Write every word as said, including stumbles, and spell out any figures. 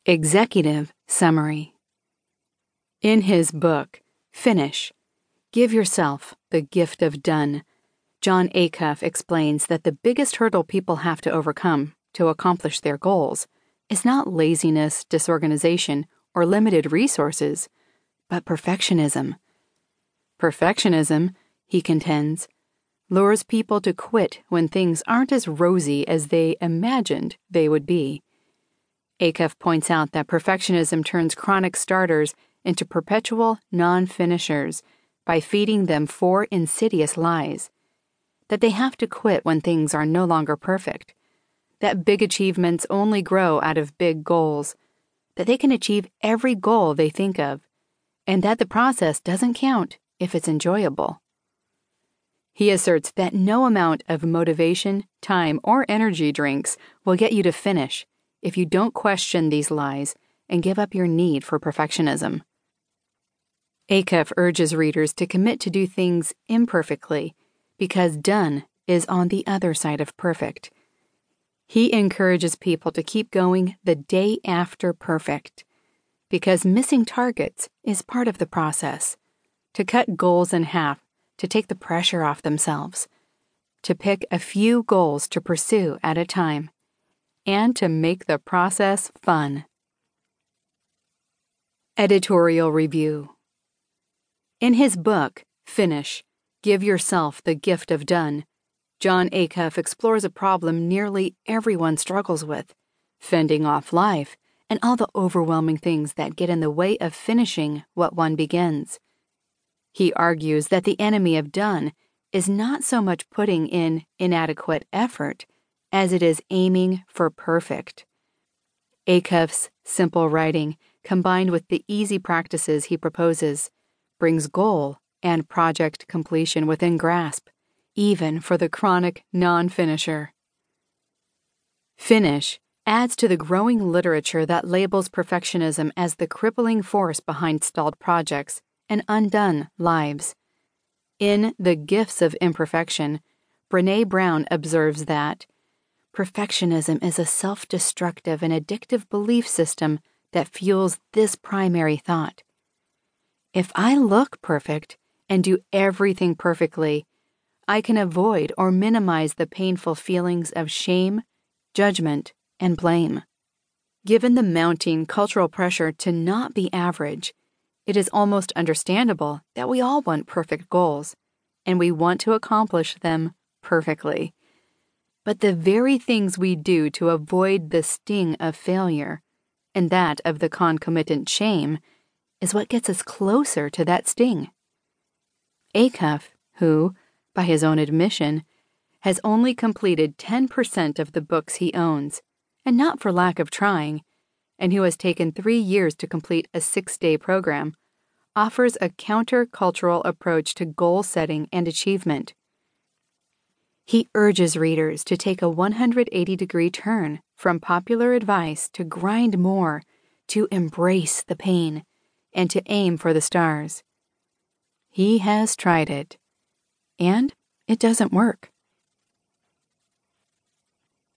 Executive Summary. In his book, Finish, Give Yourself the Gift of Done, Jon Acuff explains that the biggest hurdle people have to overcome to accomplish their goals is not laziness, disorganization, or limited resources, but perfectionism. Perfectionism, he contends, lures people to quit when things aren't as rosy as they imagined they would be. Acuff points out that perfectionism turns chronic starters into perpetual non-finishers by feeding them four insidious lies: that they have to quit when things are no longer perfect, that big achievements only grow out of big goals, that they can achieve every goal they think of, and that the process doesn't count if it's enjoyable. He asserts that no amount of motivation, time, or energy drinks will get you to finish if you don't question these lies and give up your need for perfectionism. Acuff urges readers to commit to do things imperfectly because done is on the other side of perfect. He encourages people to keep going the day after perfect because missing targets is part of the process, to cut goals in half to take the pressure off themselves, to pick a few goals to pursue at a time, and to make the process fun. Editorial Review. In his book, Finish, Give Yourself the Gift of Done, Jon Acuff explores a problem nearly everyone struggles with: fending off life and all the overwhelming things that get in the way of finishing what one begins. He argues that the enemy of done is not so much putting in inadequate effort as it is aiming for perfect. Acuff's simple writing, combined with the easy practices he proposes, brings goal and project completion within grasp, even for the chronic non-finisher. Finish adds to the growing literature that labels perfectionism as the crippling force behind stalled projects and undone lives. In The Gifts of Imperfection, Brené Brown observes that perfectionism is a self-destructive and addictive belief system that fuels this primary thought: if I look perfect and do everything perfectly, I can avoid or minimize the painful feelings of shame, judgment, and blame. Given the mounting cultural pressure to not be average, it is almost understandable that we all want perfect goals, and we want to accomplish them perfectly. But the very things we do to avoid the sting of failure, and that of the concomitant shame, is what gets us closer to that sting. Acuff, who, by his own admission, has only completed ten percent of the books he owns, and not for lack of trying, and who has taken three years to complete a six-day program, offers a counter-cultural approach to goal setting and achievement. He urges readers to take a one hundred eighty degree turn from popular advice to grind more, to embrace the pain, and to aim for the stars. He has tried it, and it doesn't work.